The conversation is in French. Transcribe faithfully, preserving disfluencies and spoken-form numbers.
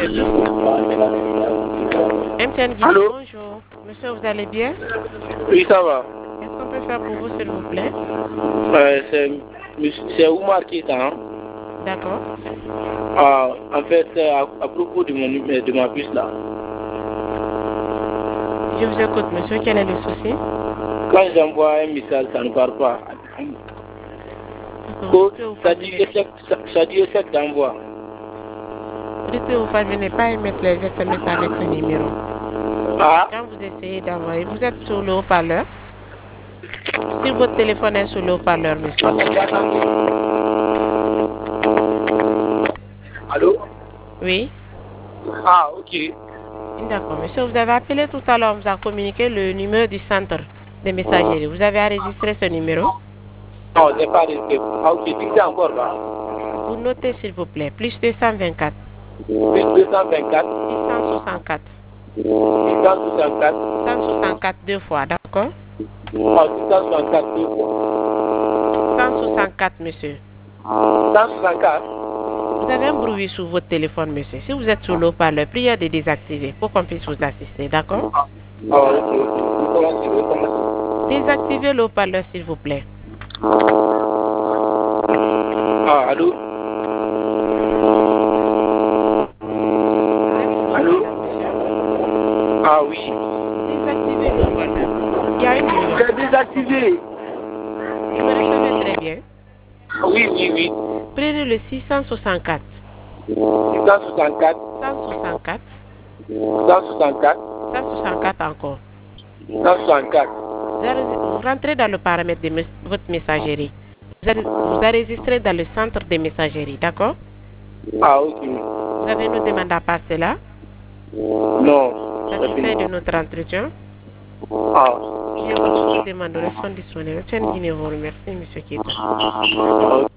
M T N Guinée, Allô? bonjour. Monsieur, vous allez bien? Oui, ça va. Qu'est-ce qu'on peut faire pour vous, s'il vous plaît? Euh, c'est c'est Oumar qui est hein? D'accord. Ah, en fait, c'est à, à propos de, mon, numé- de ma puce là. Je vous écoute, monsieur. Quel est le souci? Quand j'envoie un message, ça ne part pas. D'accord. Oh, ça dit échec, ça, ça dit échec d'envoi. Dites que vous parvenez pas à émettre les S M S avec ce numéro. Ah, Quand vous essayez d'envoyer, vous êtes sur le haut-parleur. Si votre téléphone est sur le haut-parleur, monsieur. allô? Oui. Ah, ok. D'accord, monsieur. Vous avez appelé tout à l'heure, on vous a communiqué le numéro du centre des messageries. Vous avez enregistré ce numéro? Non, j'ai pas resté. Ah, ok, dites encore là. Vous notez, s'il vous plaît. Plus deux cent vingt-quatre. Plus deux cent vingt-quatre, six cent soixante-quatre. six cent soixante-quatre, six cent soixante-quatre deux fois, d'accord? ah, six cent soixante-quatre, deux fois. cent soixante-quatre, monsieur. cent soixante-quatre. Vous avez un bruit sur votre téléphone, monsieur. Si vous êtes sur le haut-parleur, priez de désactiver pour qu'on puisse vous assister, d'accord? Ah, ok, ok. Vous commencez, vous commencez. Désactivez le haut-parleur, s'il vous plaît. Ah, allô? Allô? Ah oui. Désactivez le haut-parleur. Il y a une numéro. C'est désactivé. Vous me recevez très bien. Oui, oui, oui. Prenez le six cent soixante-quatre. six cent soixante-quatre, cent soixante-quatre. cent soixante-quatre, cent soixante-quatre encore. cent soixante-quatre. Vous allez- vous rentrez dans le paramètre de mes- votre messagerie. Vous allez- vous enregistrez dans le centre des messageries, d'accord? Ah, ok. Vous avez une demande à passer là? Non. Satisfait de notre entretien? Ah. Bien, votre demande reste disponible. Tiens, Guinée vous remercie, monsieur Keita. Ah.